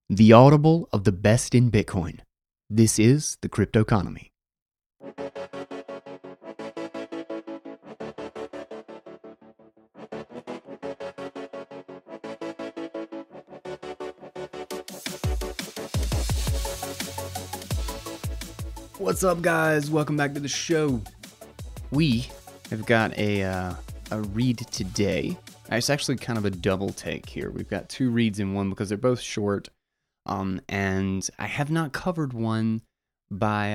The audible of the best in Bitcoin. This is the Cryptoconomy. What's up, guys? Welcome back to the show. We have got a read today. It's actually kind of a double take here. We've got two reads in one because they're both short. And I have not covered one by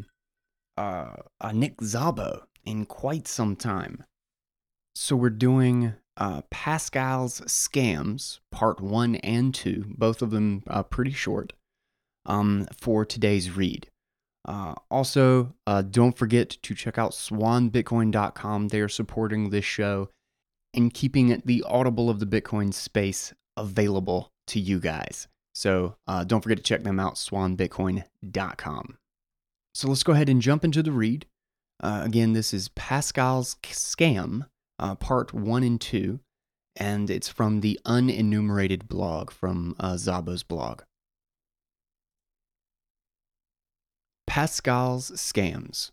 Nick Szabo in quite some time. So we're doing Pascal's Scams, part 1 and 2, both of them pretty short, for today's read. Also, don't forget to check out swanbitcoin.com. They are supporting this show and keeping the audible of the Bitcoin space available to you guys. So don't forget to check them out, swanbitcoin.com. So let's go ahead and jump into the read. Again, this is Pascal's Scam, part 1 and 2, and it's from the unenumerated blog from Szabo's blog. Pascal's Scams.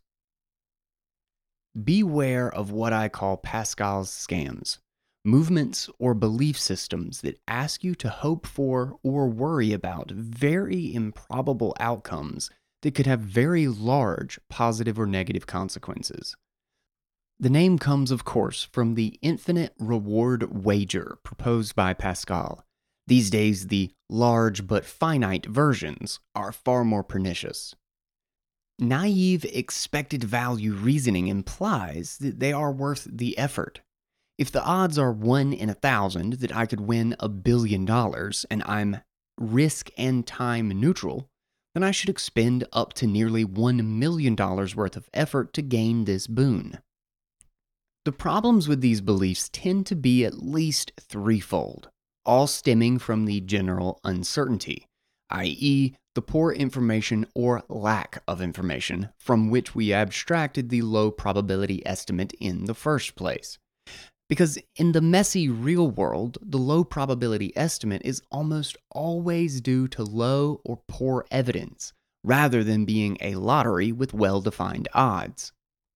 Beware of what I call Pascal's scams. Movements or belief systems that ask you to hope for or worry about very improbable outcomes that could have very large positive or negative consequences. The name comes, of course, from the infinite reward wager proposed by Pascal. These days, the large but finite versions are far more pernicious. Naive expected value reasoning implies that they are worth the effort. If the odds are 1 in 1,000 that I could win $1 billion and I'm risk and time neutral, then I should expend up to nearly $1 million worth of effort to gain this boon. The problems with these beliefs tend to be at least threefold, all stemming from the general uncertainty, i.e., the poor information or lack of information from which we abstracted the low probability estimate in the first place. Because in the messy real world, the low probability estimate is almost always due to low or poor evidence, rather than being a lottery with well-defined odds.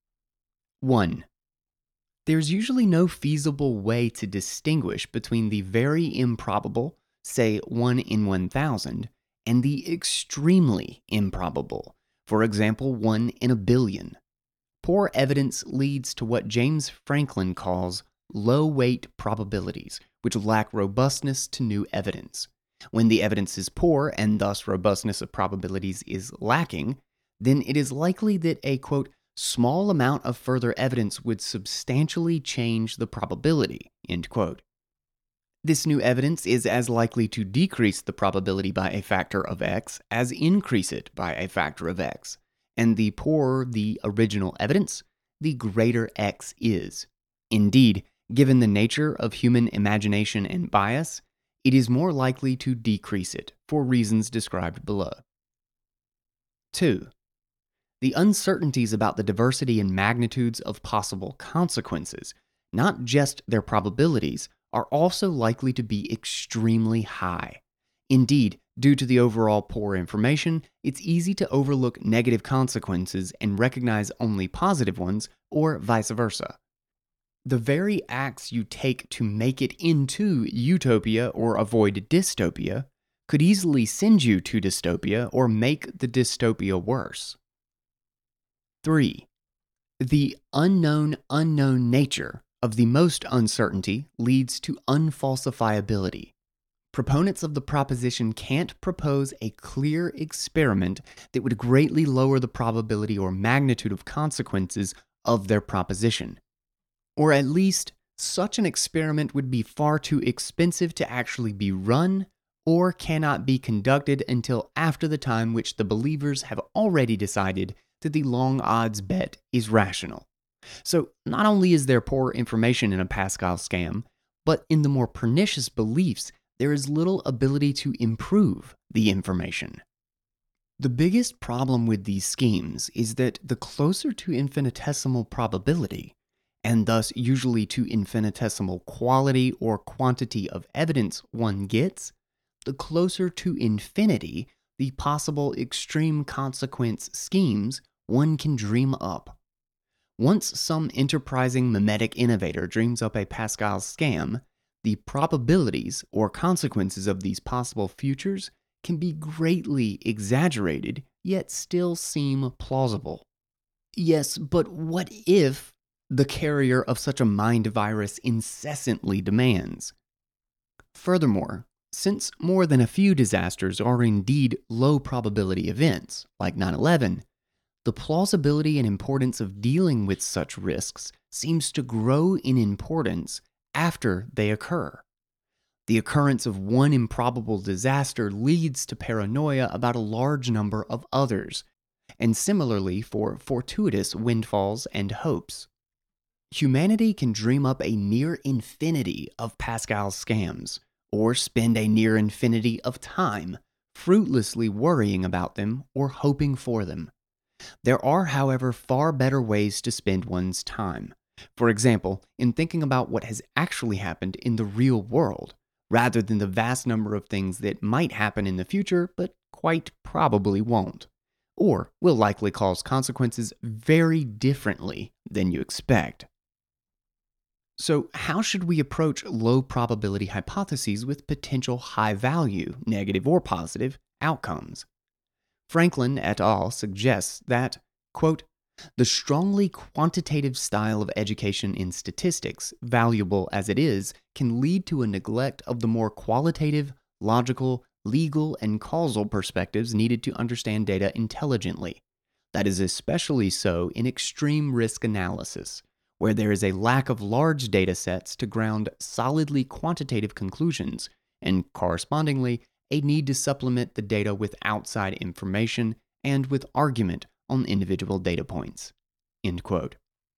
1. There's usually no feasible way to distinguish between the very improbable, say 1 in 1,000, and the extremely improbable, for example 1 in a billion. Poor evidence leads to what James Franklin calls low-weight probabilities, which lack robustness to new evidence. When the evidence is poor, and thus robustness of probabilities is lacking, then it is likely that a, quote, small amount of further evidence would substantially change the probability, end quote. This new evidence is as likely to decrease the probability by a factor of x as increase it by a factor of x, and the poorer the original evidence, the greater x is. Indeed, given the nature of human imagination and bias, it is more likely to decrease it, for reasons described below. 2. The uncertainties about the diversity and magnitudes of possible consequences, not just their probabilities, are also likely to be extremely high. Indeed, due to the overall poor information, it's easy to overlook negative consequences and recognize only positive ones, or vice versa. The very acts you take to make it into utopia or avoid dystopia could easily send you to dystopia or make the dystopia worse. 3. The unknown nature of the most uncertainty leads to unfalsifiability. Proponents of the proposition can't propose a clear experiment that would greatly lower the probability or magnitude of consequences of their proposition. Or at least, such an experiment would be far too expensive to actually be run, or cannot be conducted until after the time which the believers have already decided that the long odds bet is rational. So not only is there poor information in a Pascal scam, but in the more pernicious beliefs, there is little ability to improve the information. The biggest problem with these schemes is that the closer to infinitesimal probability, and thus usually to infinitesimal quality or quantity of evidence one gets, the closer to infinity the possible extreme consequence schemes one can dream up. Once some enterprising mimetic innovator dreams up a Pascal scam, the probabilities or consequences of these possible futures can be greatly exaggerated, yet still seem plausible. Yes, but what if the carrier of such a mind virus incessantly demands? Furthermore, since more than a few disasters are indeed low probability events, like 9/11, the plausibility and importance of dealing with such risks seems to grow in importance after they occur. The occurrence of one improbable disaster leads to paranoia about a large number of others, and similarly for fortuitous windfalls and hopes. Humanity can dream up a near infinity of Pascal scams, or spend a near infinity of time fruitlessly worrying about them or hoping for them. There are, however, far better ways to spend one's time. For example, in thinking about what has actually happened in the real world, rather than the vast number of things that might happen in the future but quite probably won't, or will likely cause consequences very differently than you expect. So, how should we approach low probability hypotheses with potential high value, negative or positive, outcomes? Franklin et al. Suggests that, quote, the strongly quantitative style of education in statistics, valuable as it is, can lead to a neglect of the more qualitative, logical, legal, and causal perspectives needed to understand data intelligently. That is especially so in extreme risk analysis, where there is a lack of large data sets to ground solidly quantitative conclusions, and correspondingly, a need to supplement the data with outside information and with argument on individual data points. End quote.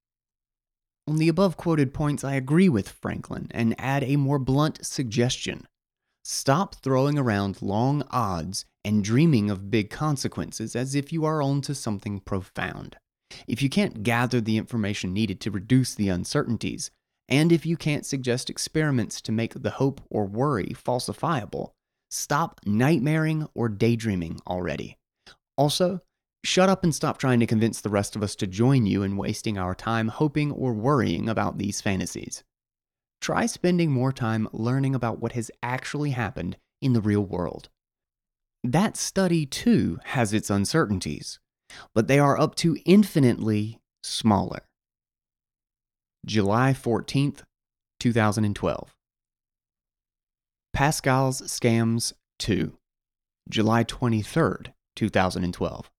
On the above quoted points, I agree with Franklin and add a more blunt suggestion. Stop throwing around long odds and dreaming of big consequences as if you are onto something profound. If you can't gather the information needed to reduce the uncertainties, and if you can't suggest experiments to make the hope or worry falsifiable, stop nightmaring or daydreaming already. Also, shut up and stop trying to convince the rest of us to join you in wasting our time hoping or worrying about these fantasies. Try spending more time learning about what has actually happened in the real world. That study, too, has its uncertainties, but they are up to infinitely smaller. July 14th, 2012. Pascal's Scams 2, July 23rd, 2012.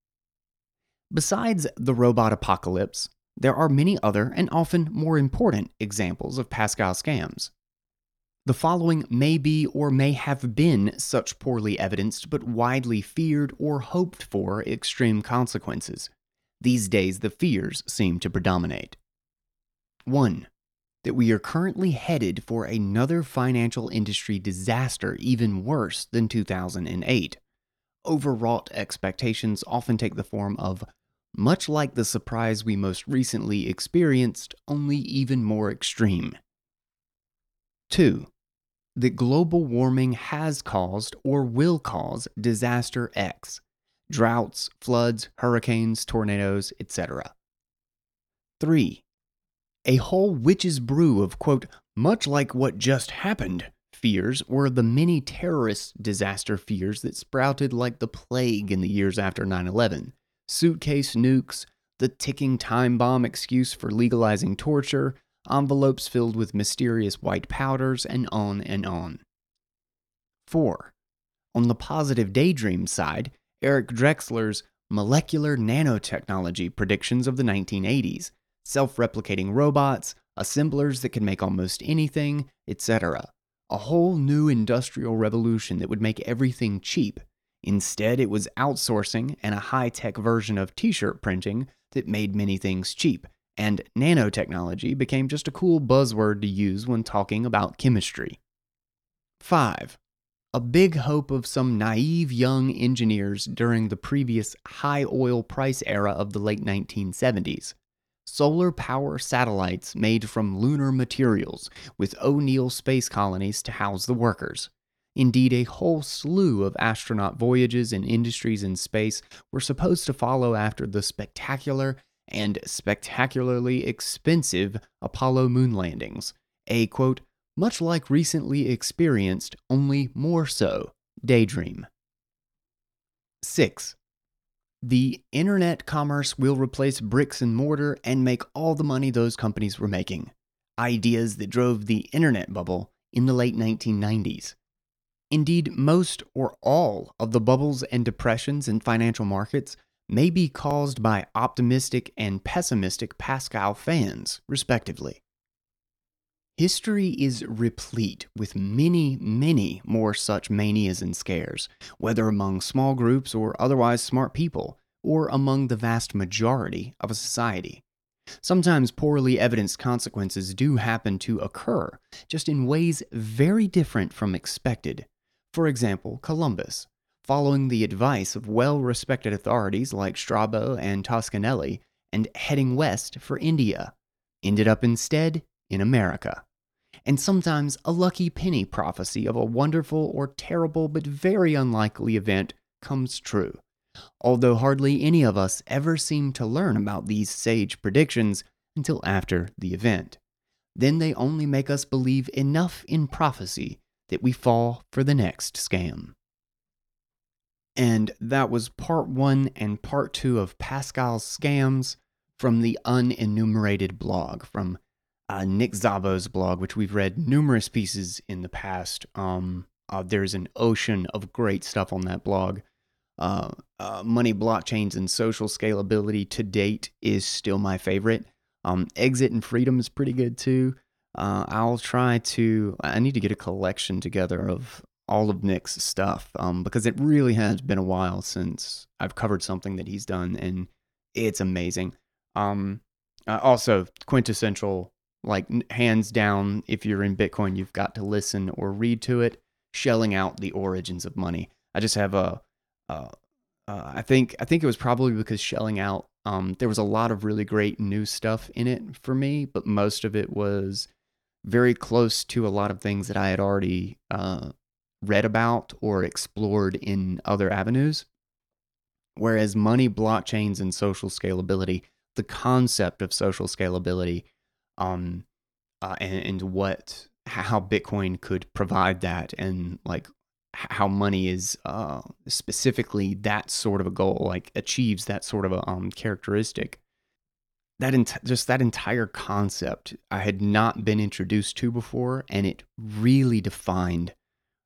Besides the robot apocalypse, there are many other and often more important examples of Pascal scams. The following may be or may have been such poorly evidenced but widely feared or hoped for extreme consequences. These days, the fears seem to predominate. 1. That we are currently headed for another financial industry disaster even worse than 2008. Overwrought expectations often take the form of, much like the surprise we most recently experienced, only even more extreme. 2. That global warming has caused or will cause disaster X, droughts, floods, hurricanes, tornadoes, etc. 3. A whole witch's brew of, quote, much like what just happened fears were the many terrorist disaster fears that sprouted like the plague in the years after 9/11. Suitcase nukes, the ticking time bomb excuse for legalizing torture, envelopes filled with mysterious white powders, and on and on. 4. On the positive daydream side, Eric Drexler's molecular nanotechnology predictions of the 1980s, self-replicating robots, assemblers that could make almost anything, etc. A whole new industrial revolution that would make everything cheap. Instead, it was outsourcing and a high-tech version of t-shirt printing that made many things cheap, and nanotechnology became just a cool buzzword to use when talking about chemistry. 5. A big hope of some naive young engineers during the previous high oil price era of the late 1970s. Solar power satellites made from lunar materials with O'Neill space colonies to house the workers. Indeed, a whole slew of astronaut voyages and industries in space were supposed to follow after the spectacular and spectacularly expensive Apollo moon landings. A quote, much like recently experienced, only more so, daydream. 6. The internet commerce will replace bricks and mortar and make all the money those companies were making. Ideas that drove the internet bubble in the late 1990s. Indeed, most or all of the bubbles and depressions in financial markets may be caused by optimistic and pessimistic Pascal fans, respectively. History is replete with many, many more such manias and scares, whether among small groups or otherwise smart people, or among the vast majority of a society. Sometimes poorly evidenced consequences do happen to occur, just in ways very different from expected. For example, Columbus, following the advice of well-respected authorities like Strabo and Toscanelli and heading west for India, ended up instead in America. And sometimes a lucky penny prophecy of a wonderful or terrible but very unlikely event comes true, although hardly any of us ever seem to learn about these sage predictions until after the event. Then they only make us believe enough in prophecy that we fall for the next scam. And that was part 1 and part 2 of Pascal's Scams from the Unenumerated blog, from Nick Szabo's blog, which we've read numerous pieces in the past. There's an ocean of great stuff on that blog. Money, blockchains, and social scalability to date is still my favorite. Exit and Freedom is pretty good too. I need to get a collection together of all of Nick's stuff, because it really has been a while since I've covered something that he's done, and it's amazing. Also, quintessential, like hands down, if you're in Bitcoin, you've got to listen or read to it, Shelling Out the Origins of Money. I just have I think it was probably because Shelling Out, there was a lot of really great new stuff in it for me, but most of it was very close to a lot of things that I had already read about or explored in other avenues. Whereas money, blockchains, and social scalability, the concept of social scalability, and how Bitcoin could provide that, and like how money is specifically that sort of a goal, like achieves that sort of a characteristic. Just that entire concept I had not been introduced to before, and it really defined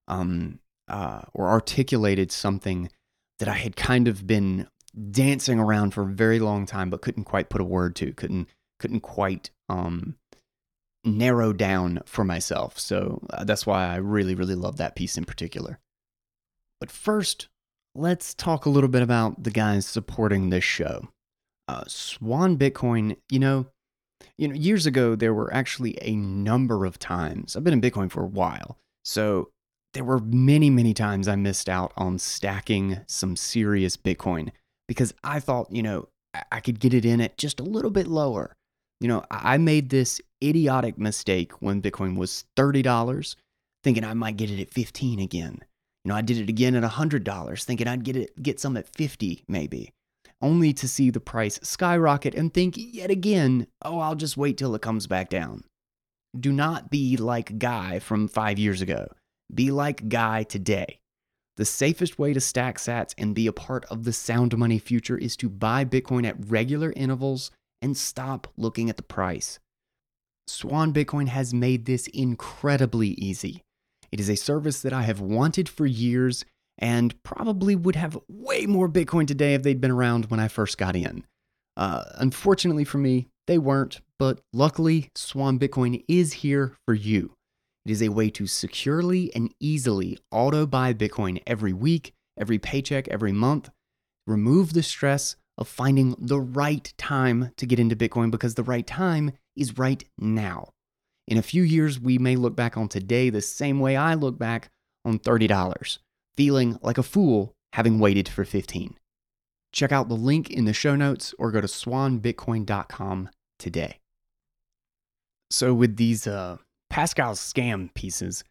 or articulated something that I had kind of been dancing around for a very long time, but couldn't quite put a word to, couldn't quite narrow down for myself. So that's why I really, really love that piece in particular. But first, let's talk a little bit about the guys supporting this show. Swan Bitcoin, years ago, there were actually a number of times. I've been in Bitcoin for a while, so there were many, many times I missed out on stacking some serious Bitcoin because I thought, I could get it in at just a little bit lower. I made this idiotic mistake when Bitcoin was $30, thinking I might get it at 15 again. I did it again at $100, thinking I'd get some at 50 maybe, only to see the price skyrocket and think yet again, oh, I'll just wait till it comes back down. Do not be like Guy from 5 years ago. Be like Guy today. The safest way to stack sats and be a part of the sound money future is to buy Bitcoin at regular intervals and stop looking at the price. Swan Bitcoin has made this incredibly easy. It is a service that I have wanted for years and probably would have way more Bitcoin today if they'd been around when I first got in. Unfortunately for me, they weren't, but luckily, Swan Bitcoin is here for you. It is a way to securely and easily auto-buy Bitcoin every week, every paycheck, every month. Remove the stress of finding the right time to get into Bitcoin, because the right time is right now. In a few years, we may look back on today the same way I look back on $30, feeling like a fool having waited for 15. Check out the link in the show notes or go to swanbitcoin.com today. So with these Pascal's scam pieces,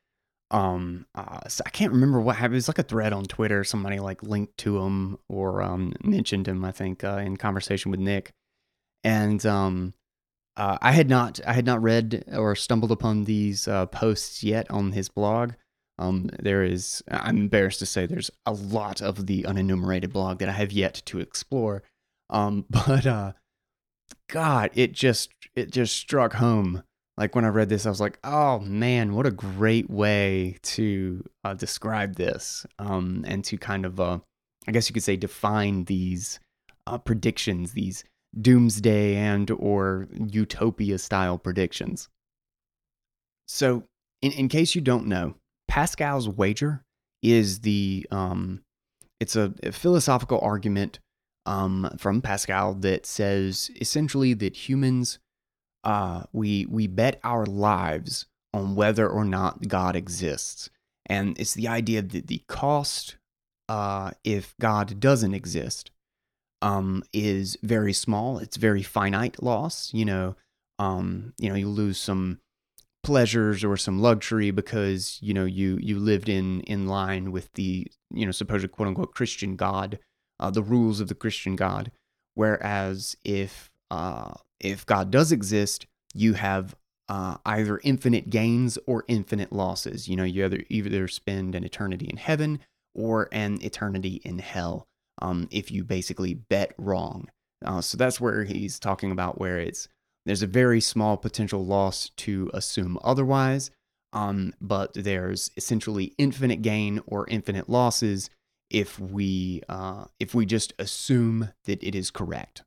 So I can't remember what happened. It was like a thread on Twitter. Somebody like linked to him or mentioned him, I think, in conversation with Nick. And I had not read or stumbled upon these posts yet on his blog. I'm embarrassed to say, there's a lot of the unenumerated blog that I have yet to explore. But God, it just struck home. Like when I read this, I was like, "Oh man, what a great way to describe this, and to kind of, I guess you could say, define these predictions, these doomsday and or utopia style predictions." So, in case you don't know, Pascal's wager is it's a philosophical argument from Pascal that says essentially that humans, we bet our lives on whether or not God exists, and it's the idea that the cost, if God doesn't exist, is very small. It's very finite loss. You lose some pleasures or some luxury because you lived in line with the supposed quote unquote Christian God, the rules of the Christian God. Whereas if God does exist, you have either infinite gains or infinite losses. You either spend an eternity in heaven or an eternity in hell, if you basically bet wrong. So that's where he's talking about where there's a very small potential loss to assume otherwise, but there's essentially infinite gain or infinite losses if we just assume that it is correct.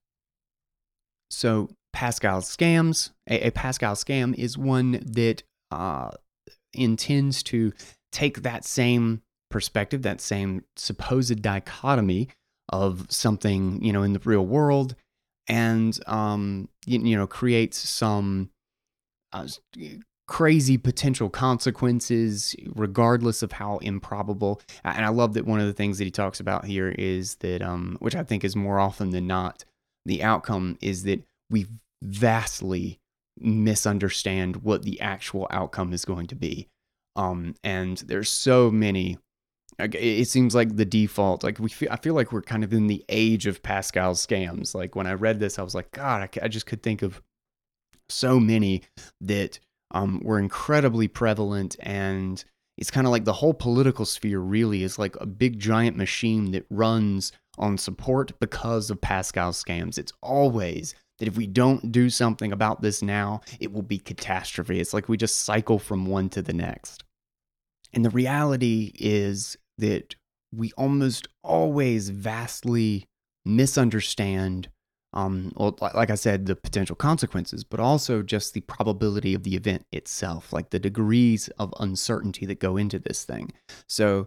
So Pascal scams, a Pascal scam is one that intends to take that same perspective, that same supposed dichotomy of something in the real world, and creates some uh, crazy potential consequences, regardless of how improbable. And I love that one of the things that he talks about here is that, which I think is more often than not, the outcome is that we vastly misunderstand what the actual outcome is going to be. And there's so many. It seems like the default. Like I feel like we're kind of in the age of Pascal's scams. Like when I read this, I was like, God, I just could think of so many that were incredibly prevalent. And it's kind of like the whole political sphere really is like a big giant machine that runs on support because of Pascal's scams. It's always that if we don't do something about this now, it will be catastrophe. It's like we just cycle from one to the next. And the reality is that we almost always vastly misunderstand, well, like I said, the potential consequences, but also just the probability of the event itself, like the degrees of uncertainty that go into this thing. So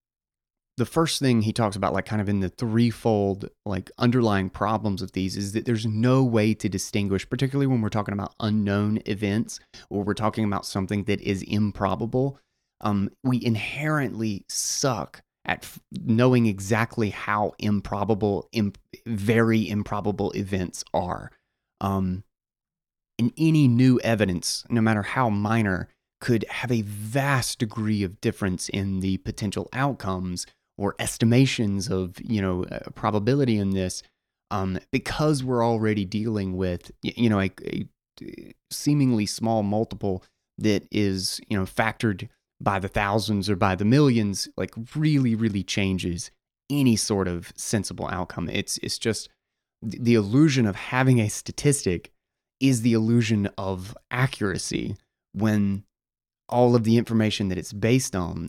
the first thing he talks about, like kind of in the threefold like underlying problems of these, is that there's no way to distinguish, particularly when we're talking about unknown events or we're talking about something that is improbable. We inherently suck at knowing exactly how improbable, very improbable events are. Um, and any new evidence, no matter how minor, could have a vast degree of difference in the potential outcomes or estimations of probability in this, because we're already dealing with a seemingly small multiple that is factored by the thousands or by the millions, like really really changes any sort of sensible outcome. It's just the illusion of having a statistic is the illusion of accuracy when all of the information that it's based on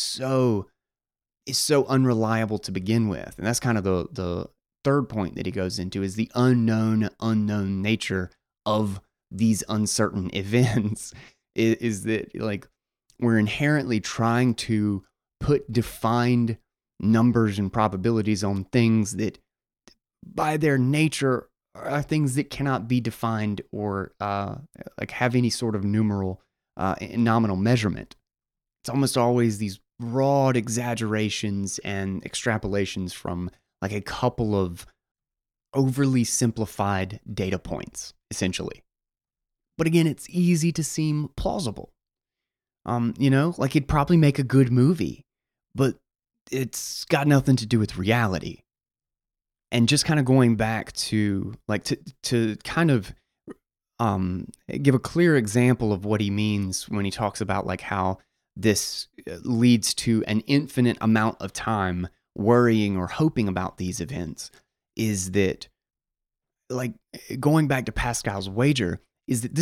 is so unreliable to begin with. And that's kind of the third point that he goes into, is the unknown nature of these uncertain events. Is that like we're inherently trying to put defined numbers and probabilities on things that by their nature are things that cannot be defined or like have any sort of nominal measurement. It's almost always these broad exaggerations and extrapolations from like a couple of overly simplified data points, essentially. But again, it's easy to seem plausible. Like it'd probably make a good movie, but it's got nothing to do with reality. And just kind of going back to like to kind of give a clear example of what he means when he talks about like how this leads to an infinite amount of time worrying or hoping about these events, is that like going back to Pascal's wager, is that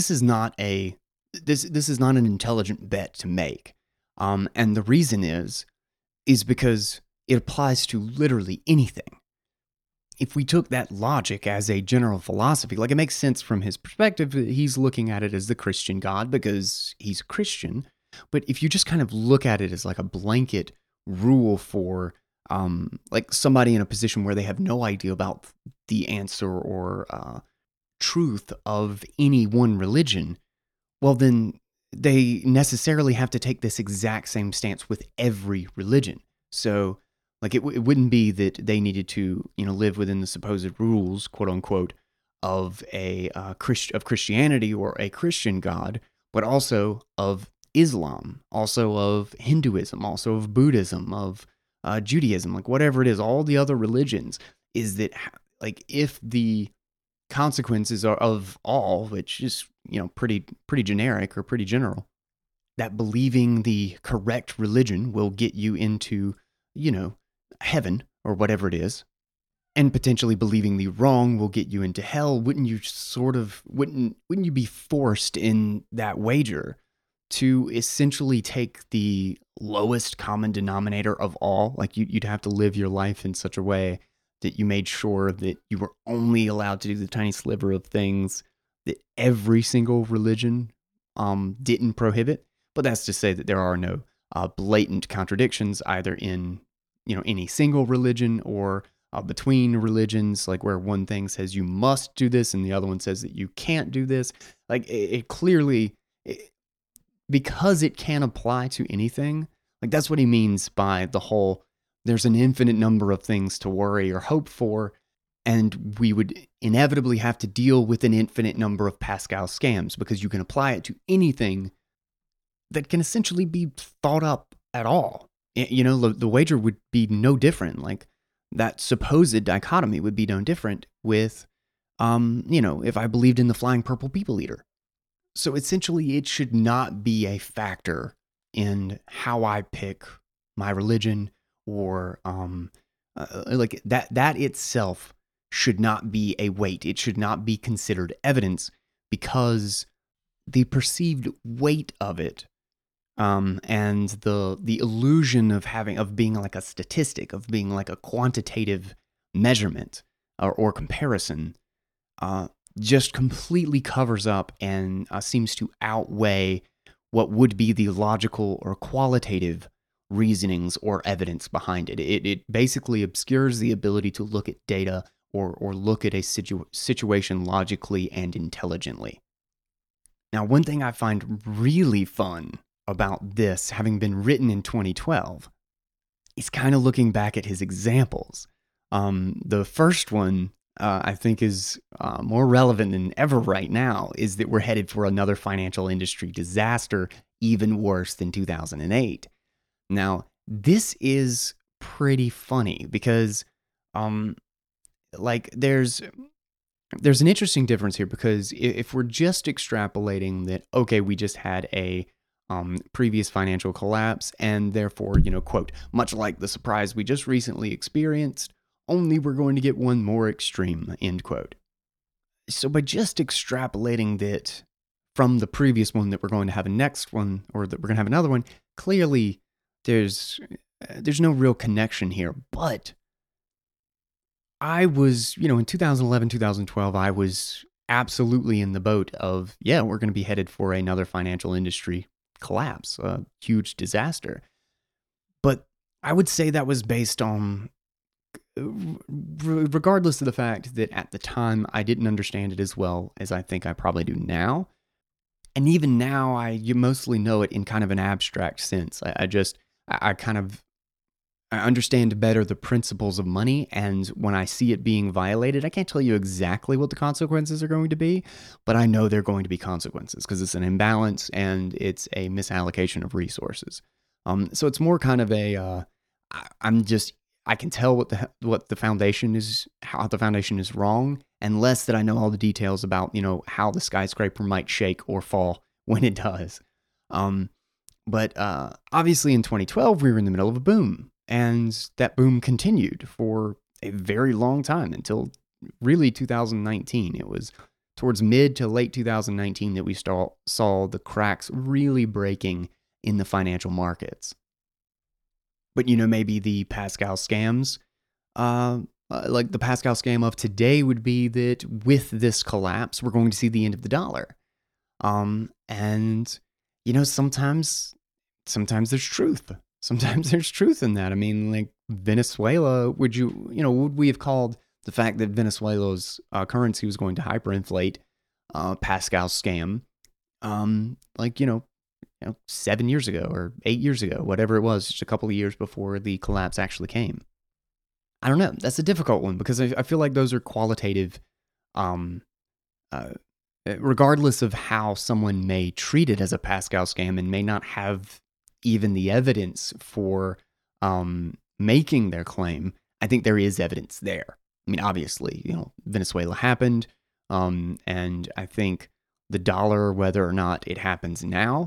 this is not an intelligent bet to make. And the reason is because it applies to literally anything. If we took that logic as a general philosophy, like it makes sense from his perspective, he's looking at it as the Christian God because he's a Christian. But if you just kind of look at it as like a blanket rule for like somebody in a position where they have no idea about the answer or truth of any one religion, well, then they necessarily have to take this exact same stance with every religion. So, like, it wouldn't be that they needed to, live within the supposed rules, quote unquote, of of Christianity or a Christian God, but also of Islam, also of Hinduism, also of Buddhism, of Judaism, like whatever it is, all the other religions. Is that like if the consequences are of all, which is pretty generic or pretty general, that believing the correct religion will get you into heaven or whatever it is, and potentially believing the wrong will get you into hell, wouldn't you be forced in that wager to essentially take the lowest common denominator of all? Like you'd have to live your life in such a way that you made sure that you were only allowed to do the tiny sliver of things that every single religion didn't prohibit. But that's to say that there are no blatant contradictions either in any single religion or between religions, like where one thing says you must do this and the other one says that you can't do this. Like it clearly, because it can apply to anything, like that's what he means by the whole, there's an infinite number of things to worry or hope for, and we would inevitably have to deal with an infinite number of Pascal scams because you can apply it to anything that can essentially be thought up at all. The wager would be no different. Like that supposed dichotomy would be no different with, if I believed in the flying purple people eater. So essentially, it should not be a factor in how I pick my religion or like that itself should not be a weight. It should not be considered evidence because the perceived weight of it and the illusion of being like a statistic, of being like a quantitative measurement or comparison, just completely covers up and seems to outweigh what would be the logical or qualitative reasonings or evidence behind it. It basically obscures the ability to look at data or look at a situation logically and intelligently. Now, one thing I find really fun about this, having been written in 2012, is kind of looking back at his examples. The first one, I think, is more relevant than ever right now, is that we're headed for another financial industry disaster, even worse than 2008. Now, this is pretty funny because, like, there's an interesting difference here because if we're just extrapolating that, okay, we just had a previous financial collapse and therefore, quote, much like the surprise we just recently experienced, only we're going to get one more extreme, end quote. So by just extrapolating that from the previous one that we're going to have a next one or that we're going to have another one, clearly there's no real connection here. But I was, in 2011, 2012, I was absolutely in the boat of, yeah, we're going to be headed for another financial industry collapse, a huge disaster. But I would say that was based on, regardless of the fact that at the time I didn't understand it as well as I think I probably do now. And even now, you mostly know it in kind of an abstract sense. I kind of I understand better the principles of money, and when I see it being violated, I can't tell you exactly what the consequences are going to be, but I know they're going to be consequences because it's an imbalance and it's a misallocation of resources. So it's more kind of a I'm just I can tell what the foundation is, how the foundation is wrong, and less that I know all the details about how the skyscraper might shake or fall when it does. Um, but obviously, in 2012, we were in the middle of a boom, and that boom continued for a very long time until really 2019. It was towards mid to late 2019 that we saw the cracks really breaking in the financial markets. But maybe the Pascal scams, like the Pascal scam of today, would be that with this collapse, we're going to see the end of the dollar. And sometimes there's truth. Sometimes there's truth in that. I mean, like Venezuela, would we have called the fact that Venezuela's currency was going to hyperinflate Pascal's scam, like 7 years ago or 8 years ago, whatever it was, just a couple of years before the collapse actually came? I don't know. That's a difficult one because I feel like those are qualitative. Um, uh, Regardless of how someone may treat it as a Pascal scam and may not have even the evidence for making their claim, I think there is evidence there. I mean, obviously, Venezuela happened, and I think the dollar, whether or not it happens now,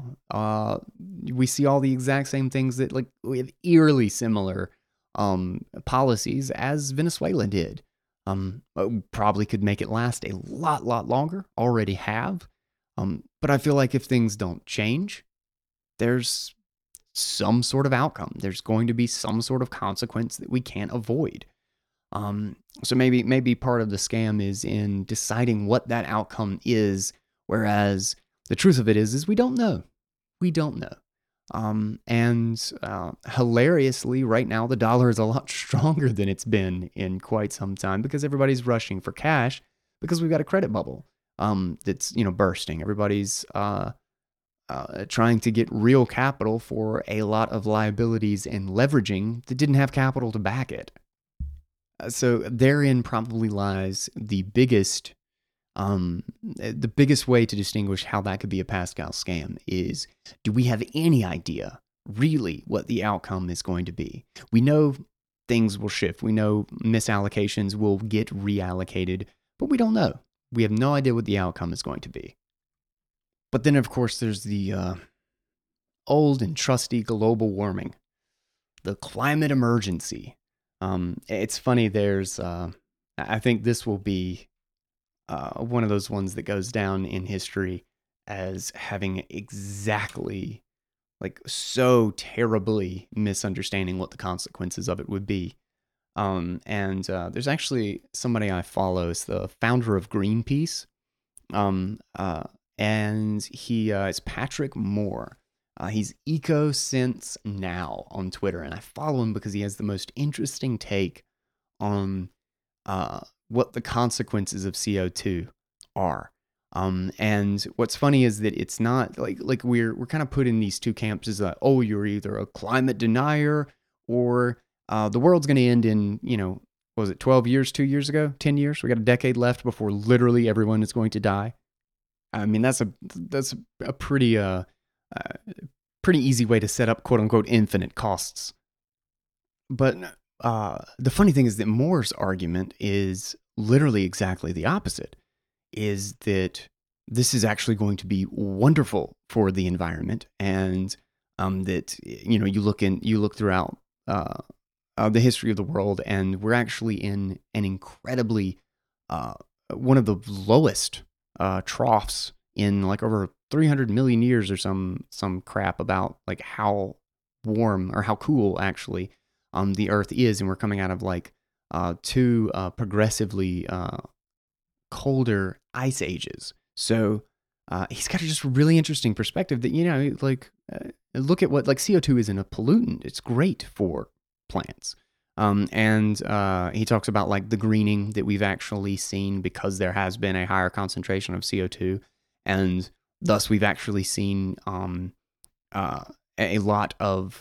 we see all the exact same things that, like, we have eerily similar policies as Venezuela did. Probably could make it last a lot longer, already have. But I feel like if things don't change, there's some sort of outcome. There's going to be some sort of consequence that we can't avoid. So maybe part of the scam is in deciding what that outcome is, whereas the truth of it is we don't know. We don't know. And hilariously, right now, the dollar is a lot stronger than it's been in quite some time because everybody's rushing for cash because we've got a credit bubble that's bursting. Everybody's trying to get real capital for a lot of liabilities and leveraging that didn't have capital to back it. So therein probably lies the biggest way to distinguish how that could be a Pascal scam is, do we have any idea really what the outcome is going to be? We know things will shift. We know misallocations will get reallocated, but we don't know. We have no idea what the outcome is going to be. But then, of course, there's the old and trusty global warming, the climate emergency. It's funny, I think this will be one of those ones that goes down in history as having exactly, like, so terribly misunderstanding what the consequences of it would be. And there's actually somebody I follow, is the founder of Greenpeace, and he is Patrick Moore. He's EcoSense Now on Twitter, and I follow him because he has the most interesting take on what the consequences of CO2 are. And what's funny is that it's not like we're kind of put in these two camps as you're either a climate denier or the world's going to end in, what was it, 12 years, 2 years ago, 10 years? We got a decade left before literally everyone is going to die. I mean, that's a pretty easy way to set up quote unquote infinite costs. But the funny thing is that Moore's argument is literally exactly the opposite, is that this is actually going to be wonderful for the environment, and that you look throughout the history of the world, and we're actually in an incredibly one of the lowest troughs in like over 300 million years or some crap about like how warm or how cool actually the Earth is, and we're coming out of like two progressively colder ice ages. So he's got a just really interesting perspective that look at what, like, CO2 isn't a pollutant; it's great for plants. And he talks about like the greening that we've actually seen because there has been a higher concentration of CO2, and thus we've actually seen a lot of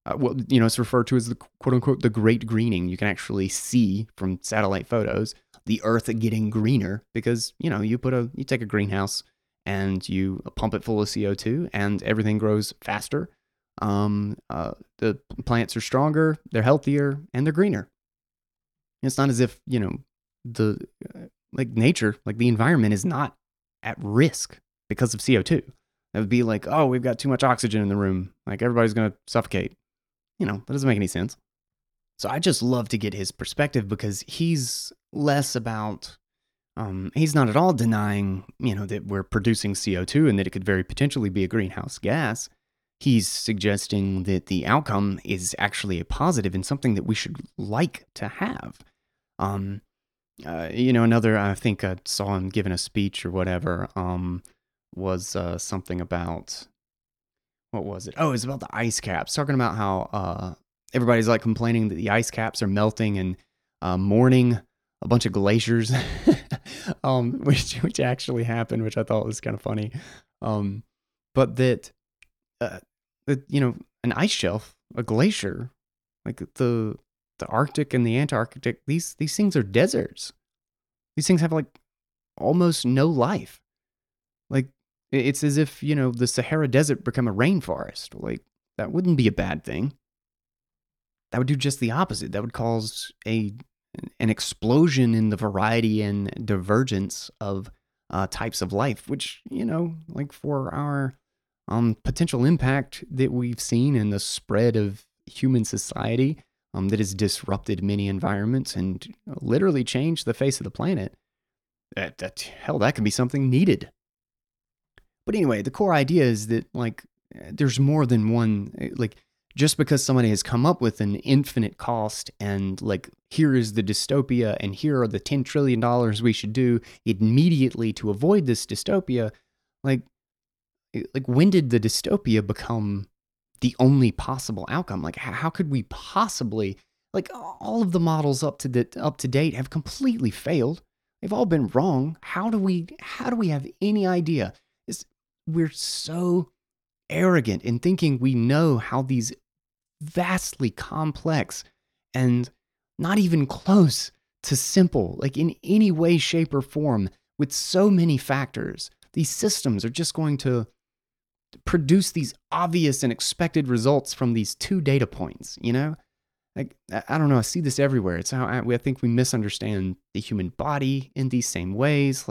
well, it's referred to as the quote unquote the great greening. You can actually see from satellite photos the Earth getting greener because you take a greenhouse and you pump it full of CO2 and everything grows faster. The plants are stronger, they're healthier, and they're greener. It's not as if the like nature, like the environment, is not at risk because of CO2. That would be like, oh, we've got too much oxygen in the room, like everybody's gonna suffocate. That doesn't make any sense. So I just love to get his perspective because he's less about, he's not at all denying, that we're producing CO2 and that it could very potentially be a greenhouse gas. He's suggesting that the outcome is actually a positive and something that we should like to have. Another, I think I saw him giving a speech or whatever, was something about, what was it? Oh, it's about the ice caps. Talking about how everybody's like complaining that the ice caps are melting and mourning a bunch of glaciers, which actually happened, which I thought was kind of funny. But that an ice shelf, a glacier, like the Arctic and the Antarctic, these things are deserts. These things have like almost no life. Like it's as if the Sahara Desert become a rainforest. Like that wouldn't be a bad thing. That would do just the opposite. That would cause an explosion in the variety and divergence of types of life, which like for our potential impact that we've seen in the spread of human society, that has disrupted many environments and literally changed the face of the planet. That could be something needed. But anyway, the core idea is that like there's more than one, like just because somebody has come up with an infinite cost and like here is the dystopia and here are the $10 trillion we should do immediately to avoid this dystopia, like when did the dystopia become the only possible outcome? Like how could we possibly, like all of the models up to date have completely failed. They've all been wrong. How do we have any idea? We're so arrogant in thinking we know how these vastly complex and not even close to simple, like in any way, shape, or form, with so many factors, these systems are just going to produce these obvious and expected results from these two data points, Like, I don't know, I see this everywhere. It's how I think we misunderstand the human body in these same ways.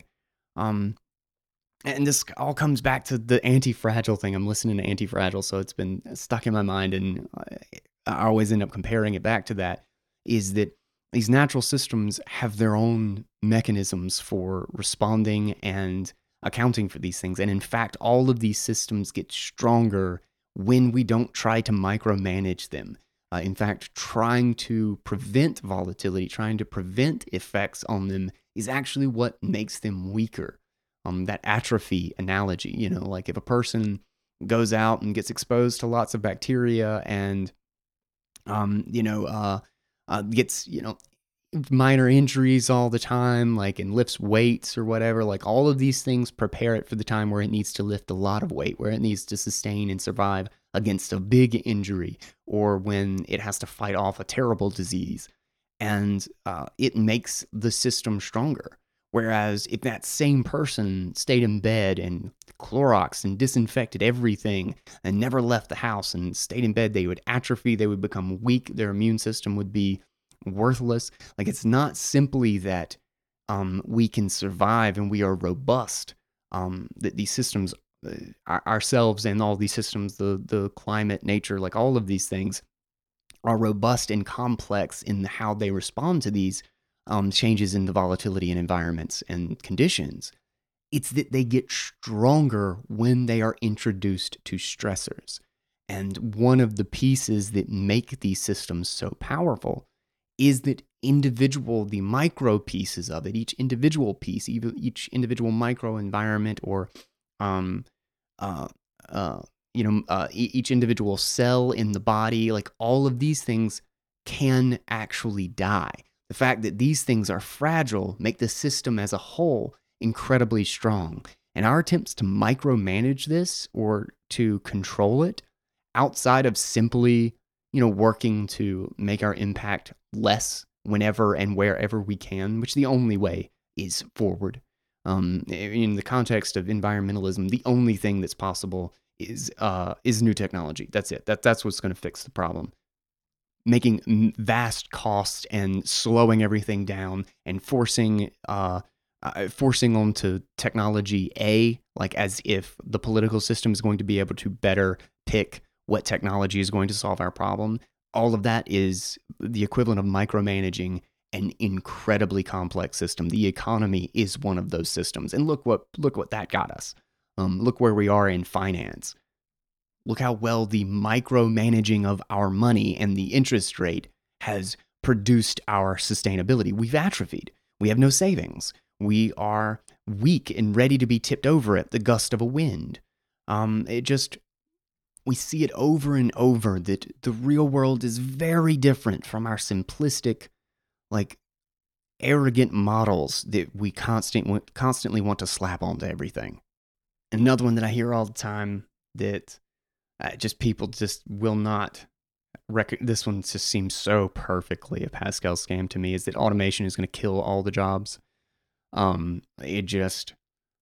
And this all comes back to the Anti-Fragile thing. I'm listening to Anti-Fragile, so it's been stuck in my mind, and I always end up comparing it back to that, is that these natural systems have their own mechanisms for responding and accounting for these things. And in fact, all of these systems get stronger when we don't try to micromanage them. In fact, trying to prevent volatility, trying to prevent effects on them is actually what makes them weaker. That atrophy analogy, like if a person goes out and gets exposed to lots of bacteria and, gets, minor injuries all the time, like and lifts weights or whatever, like all of these things prepare it for the time where it needs to lift a lot of weight, where it needs to sustain and survive against a big injury, or when it has to fight off a terrible disease. And it makes the system stronger. Whereas if that same person stayed in bed and Clorox and disinfected everything and never left the house and stayed in bed, they would atrophy, they would become weak, their immune system would be worthless. Like it's not simply that we can survive and we are robust, that these systems, ourselves and all these systems, the climate, nature, like all of these things are robust and complex in how they respond to these changes in the volatility in environments and conditions. It's that they get stronger when they are introduced to stressors. And one of the pieces that make these systems so powerful is that the micro pieces of it, each individual piece, each individual micro environment, or each individual cell in the body, like all of these things can actually die. The fact that these things are fragile make the system as a whole incredibly strong. And our attempts to micromanage this or to control it outside of simply, working to make our impact less whenever and wherever we can, which the only way is forward. In the context of environmentalism, the only thing that's possible is new technology. That's it. That's what's going to fix the problem. Making vast costs and slowing everything down and forcing onto technology like as if the political system is going to be able to better pick what technology is going to solve our problem. All of that is the equivalent of micromanaging an incredibly complex system. The economy is one of those systems, and look what that got us. Look where we are in finance. Look how well the micromanaging of our money and the interest rate has produced our sustainability. We've atrophied. We have no savings. We are weak and ready to be tipped over at the gust of a wind. We see it over and over that the real world is very different from our simplistic, like, arrogant models that we constantly want to slap onto everything. Another one that I hear all the time that people just will not this one just seems so perfectly a Pascal scam to me, is that automation is going to kill all the jobs. It just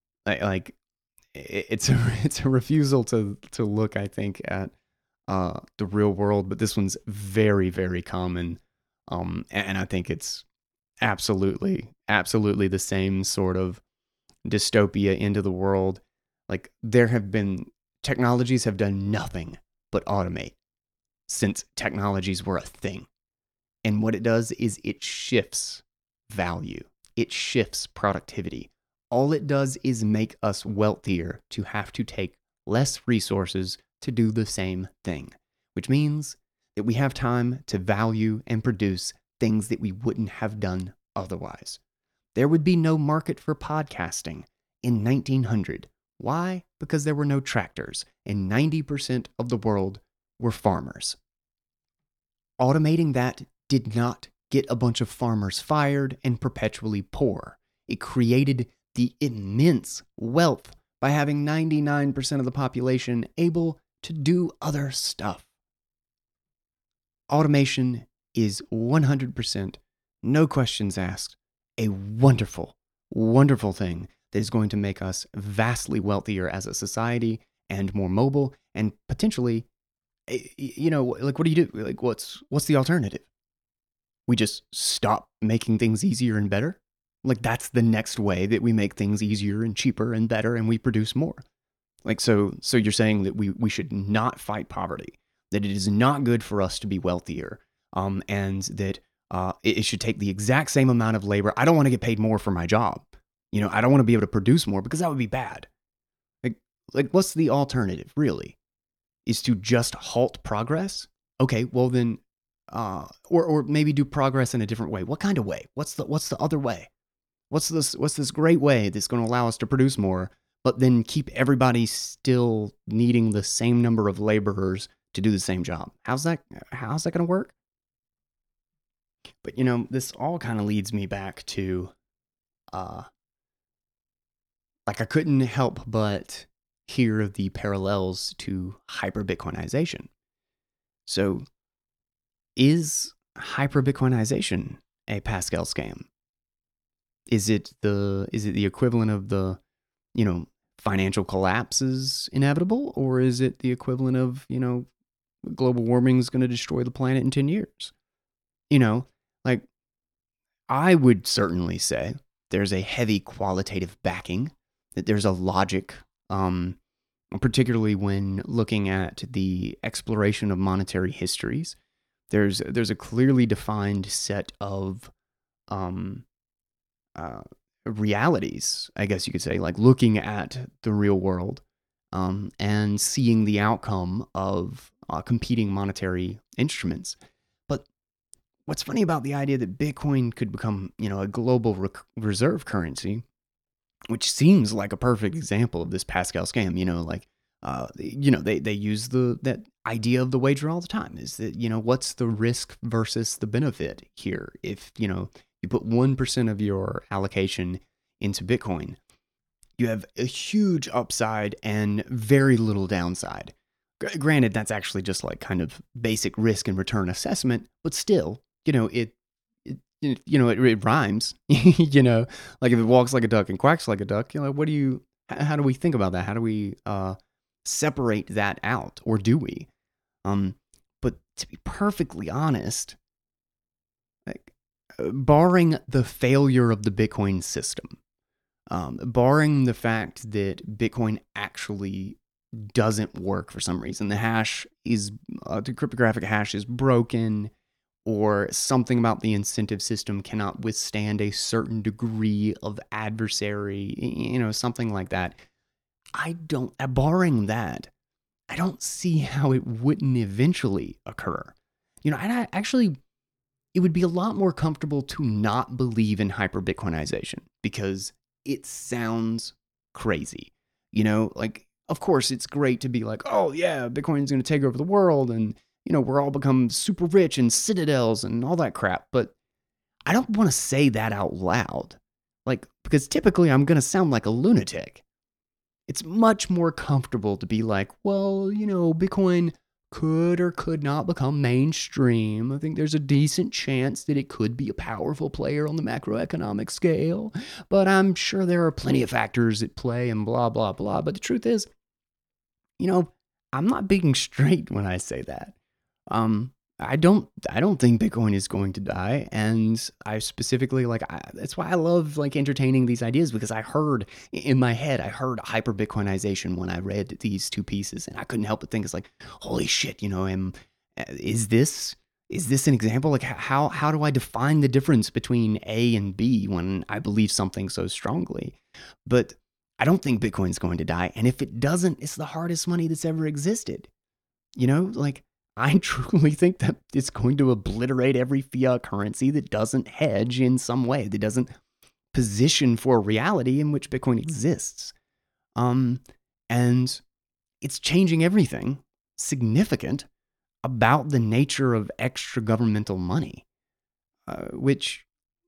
it's a refusal to look, I think, at the real world, but this one's very, very common. And I think it's absolutely the same sort of dystopia into the world. Like, technologies have done nothing but automate since technologies were a thing. And what it does is it shifts value. It shifts productivity. All it does is make us wealthier to have to take less resources to do the same thing, which means that we have time to value and produce things that we wouldn't have done otherwise. There would be no market for podcasting in 1900. Why? Because there were no tractors, and 90% of the world were farmers. Automating that did not get a bunch of farmers fired and perpetually poor. It created the immense wealth by having 99% of the population able to do other stuff. Automation is 100%, no questions asked, a wonderful, wonderful thing that is going to make us vastly wealthier as a society and more mobile, and potentially, like, what do you do? Like, what's the alternative? We just stop making things easier and better? Like, that's the next way that we make things easier and cheaper and better, and we produce more. Like, so you're saying that we should not fight poverty, that it is not good for us to be wealthier, and that it should take the exact same amount of labor. I don't want to get paid more for my job. I don't want to be able to produce more because that would be bad. Like, what's the alternative, really? Is to just halt progress? Okay, well then, or maybe do progress in a different way. What kind of way? What's the other way? What's this great way that's going to allow us to produce more, but then keep everybody still needing the same number of laborers to do the same job? How's that going to work? But this all kind of leads me back to, I couldn't help but hear the parallels to hyper-Bitcoinization. So, is hyper-Bitcoinization a Pascal scam? Is it the equivalent of the, financial collapse is inevitable, or is it the equivalent of, global warming is going to destroy the planet in 10 years? Like, I would certainly say there's a heavy qualitative backing, that there's a logic, particularly when looking at the exploration of monetary histories. There's a clearly defined set of realities, I guess you could say, like looking at the real world and seeing the outcome of competing monetary instruments. But what's funny about the idea that Bitcoin could become, a global reserve currency, which seems like a perfect example of this Pascal scam, they use that idea of the wager all the time, is that, what's the risk versus the benefit here? If, you put 1% of your allocation into Bitcoin, you have a huge upside and very little downside. Granted, that's actually just like kind of basic risk and return assessment, but still, it rhymes. Like if it walks like a duck and quacks like a duck, what do you? How do we think about that? How do we separate that out, or do we? Um, but to be perfectly honest, like, barring the failure of the Bitcoin system, barring the fact that Bitcoin actually doesn't work for some reason, the cryptographic hash is broken, or something about the incentive system cannot withstand a certain degree of adversary, something like that. Barring that, I don't see how it wouldn't eventually occur. Actually, it would be a lot more comfortable to not believe in hyper Bitcoinization because it sounds crazy. Like, of course, it's great to be like, oh, yeah, Bitcoin's going to take over the world and, we're all become super rich and citadels and all that crap. But I don't want to say that out loud. Like, because typically I'm going to sound like a lunatic. It's much more comfortable to be like, well, Bitcoin could or could not become mainstream. I think there's a decent chance that it could be a powerful player on the macroeconomic scale, but I'm sure there are plenty of factors at play and blah, blah, blah. But the truth is, I'm not being straight when I say that. I don't think Bitcoin is going to die, and I specifically that's why I love entertaining these ideas, because I heard in my head hyper Bitcoinization when I read these two pieces, and I couldn't help but think it's like, holy shit, is this an example? Like, how do I define the difference between A and B when I believe something so strongly? But I don't think Bitcoin's going to die, and if it doesn't, it's the hardest money that's ever existed. I truly think that it's going to obliterate every fiat currency that doesn't hedge in some way, that doesn't position for a reality in which Bitcoin exists. And it's changing everything significant about the nature of extra governmental money, which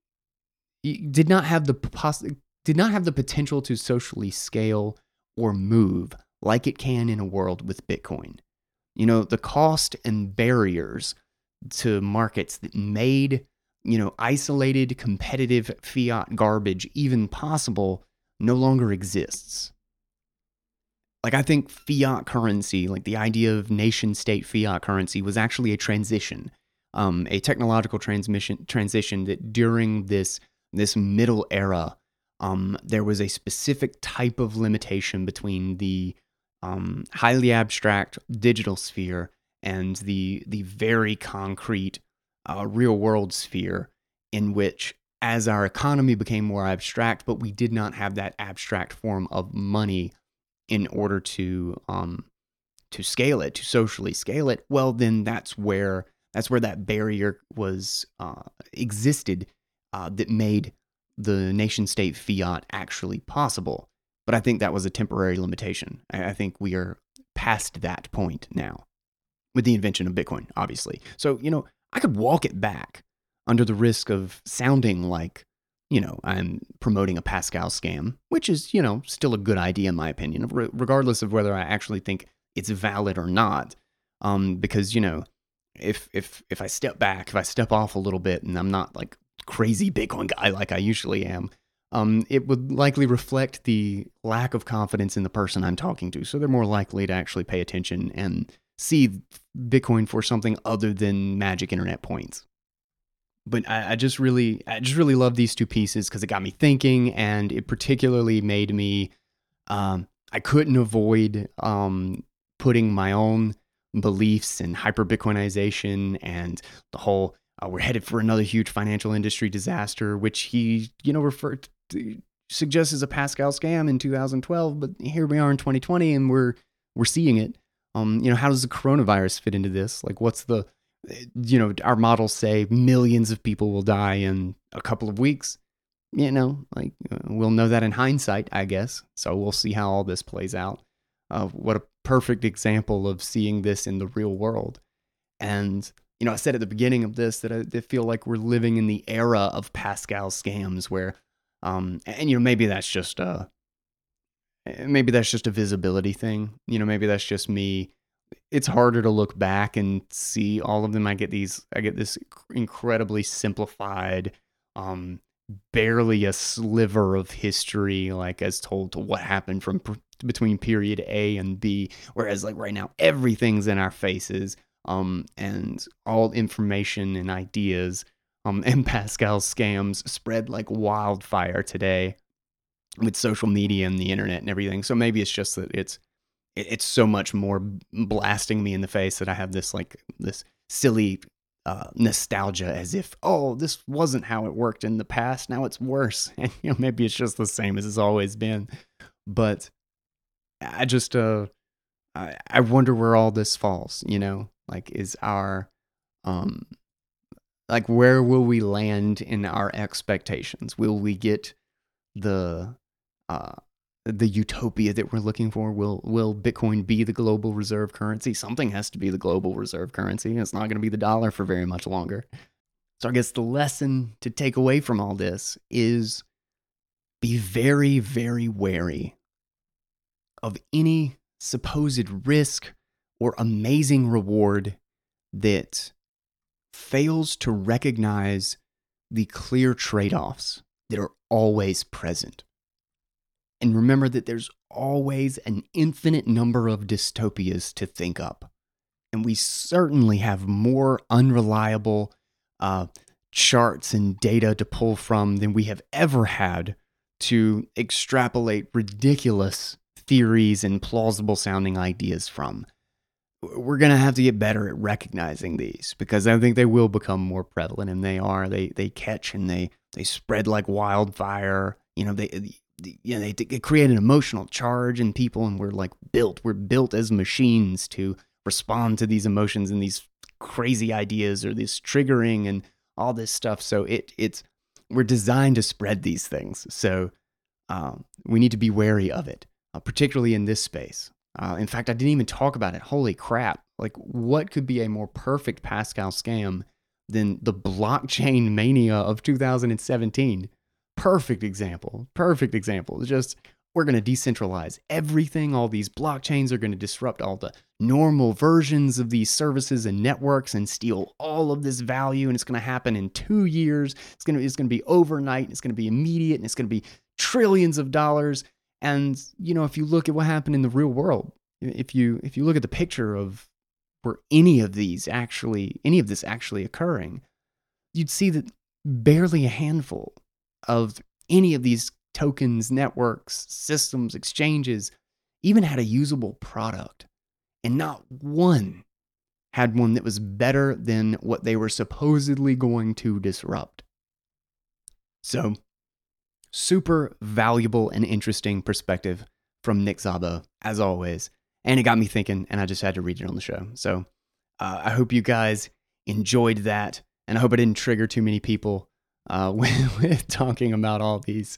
did not have the potential to socially scale or move like it can in a world with Bitcoin. The cost and barriers to markets that made, isolated competitive fiat garbage even possible no longer exists. Like, I think fiat currency, like the idea of nation state fiat currency, was actually a transition, a technological transition that during this middle era, there was a specific type of limitation between the highly abstract digital sphere and the very concrete real world sphere, in which, as our economy became more abstract, but we did not have that abstract form of money in order to scale it, to socially scale it, well, then that's where that barrier was existed, that made the nation state fiat actually possible. But I think that was a temporary limitation. I think we are past that point now with the invention of Bitcoin, obviously. So, I could walk it back under the risk of sounding like, I'm promoting a Pascal scam, which is, still a good idea in my opinion, regardless of whether I actually think it's valid or not. Because, if I step back, if I step off a little bit and I'm not like crazy Bitcoin guy like I usually am, it would likely reflect the lack of confidence in the person I'm talking to. So they're more likely to actually pay attention and see Bitcoin for something other than magic internet points. But I just really love these two pieces because it got me thinking, and it particularly made me, I couldn't avoid putting my own beliefs in hyper Bitcoinization and the whole, we're headed for another huge financial industry disaster, which he, referred to, suggests as a Pascal scam in 2012. But here we are in 2020, and we're seeing it. How does the coronavirus fit into this? Like, what's the, our models say millions of people will die in a couple of weeks. We'll know that in hindsight, I guess. So we'll see how all this plays out. What a perfect example of seeing this in the real world. And I said at the beginning of this that I feel like we're living in the era of Pascal scams, where, maybe that's just a visibility thing. Maybe that's just me it's harder to look back and see all of them. I get this incredibly simplified, um, barely a sliver of history, like as told to what happened from between period A and B. Whereas like right now, everything's in our faces, and all information and ideas, and Pascal's scams spread like wildfire today with social media and the internet and everything. So maybe it's just that it's so much more blasting me in the face that I have this silly nostalgia, as if, oh, this wasn't how it worked in the past, now it's worse. And maybe it's just the same as it's always been. But I just I wonder where all this falls. Like, is our um like, where will we land in our expectations? Will we get the uh, the utopia that we're looking for? Will Bitcoin be the global reserve currency? Something has to be the global reserve currency. It's not going to be the dollar for very much longer. So I guess the lesson to take away from all this is be very, very wary of any supposed risk or amazing reward that fails to recognize the clear trade-offs that are always present. And remember that there's always an infinite number of dystopias to think up. And we certainly have more unreliable charts and data to pull from than we have ever had to extrapolate ridiculous theories and plausible sounding ideas from. We're going to have to get better at recognizing these, because I think they will become more prevalent, and they are. They catch and they spread like wildfire. They create an emotional charge in people, and we're built as machines to respond to these emotions and these crazy ideas, or this triggering and all this stuff. So we're designed to spread these things. So we need to be wary of it, particularly in this space. In fact, I didn't even talk about it. Holy crap. Like, what could be a more perfect Pascal scam than the blockchain mania of 2017? Perfect example. It's just, we're going to decentralize everything. All these blockchains are going to disrupt all the normal versions of these services and networks and steal all of this value. And it's going to happen in 2 years. It's going to be overnight. It's going to be immediate. And it's going to be trillions of dollars. And, if you look at what happened in the real world, if you look at the picture of where any of this actually occurring, you'd see that barely a handful of any of these tokens, networks, systems, exchanges even had a usable product. And not one had one that was better than what they were supposedly going to disrupt. So, super valuable and interesting perspective from Nick Szabo, as always. And it got me thinking, and I just had to read it on the show. So I hope you guys enjoyed that, and I hope I didn't trigger too many people with talking about all these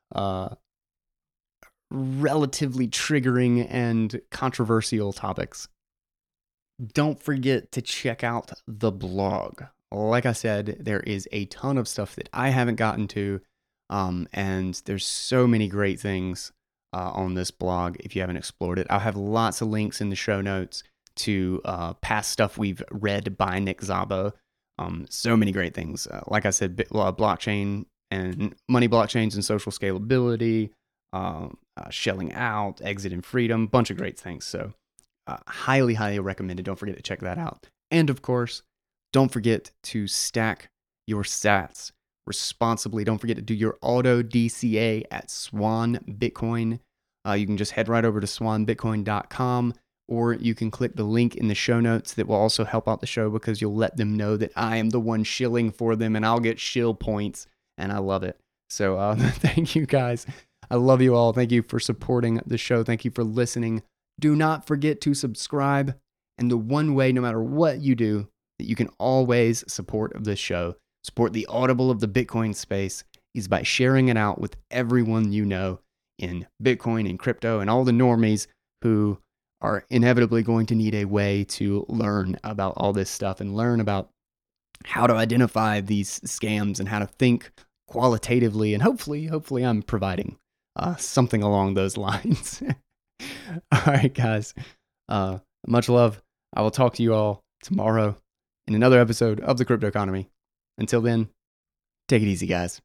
relatively triggering and controversial topics. Don't forget to check out the blog. Like I said, there is a ton of stuff that I haven't gotten to. And there's so many great things on this blog if you haven't explored it. I'll have lots of links in the show notes to past stuff we've read by Nick Szabo. So many great things. Like I said, blockchain and money blockchains and social scalability, shelling out, exit and freedom, bunch of great things. So highly, highly recommended. Don't forget to check that out. And of course, don't forget to stack your sats responsibly. Don't forget to do your auto DCA at Swan Bitcoin. You can just head right over to swanbitcoin.com, or you can click the link in the show notes that will also help out the show, because you'll let them know that I am the one shilling for them, and I'll get shill points, and I love it. So thank you guys. I love you all. Thank you for supporting the show. Thank you for listening. Do not forget to subscribe. And the one way, no matter what you do, that you can always support this show, support the Audible of the Bitcoin space, is by sharing it out with everyone you know in Bitcoin and crypto, and all the normies who are inevitably going to need a way to learn about all this stuff and learn about how to identify these scams and how to think qualitatively. And hopefully I'm providing something along those lines. All right, guys. Much love. I will talk to you all tomorrow in another episode of the Crypto Economy. Until then, take it easy, guys.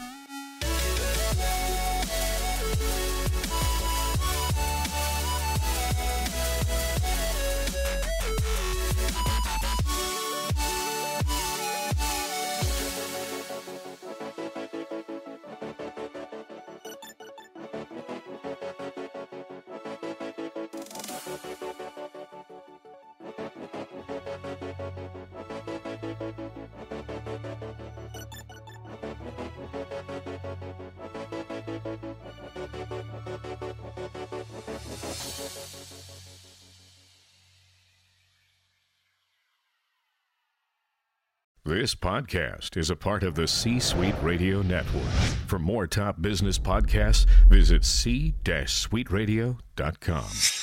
This podcast is a part of the C-Suite Radio Network. For more top business podcasts, visit c-suiteradio.com.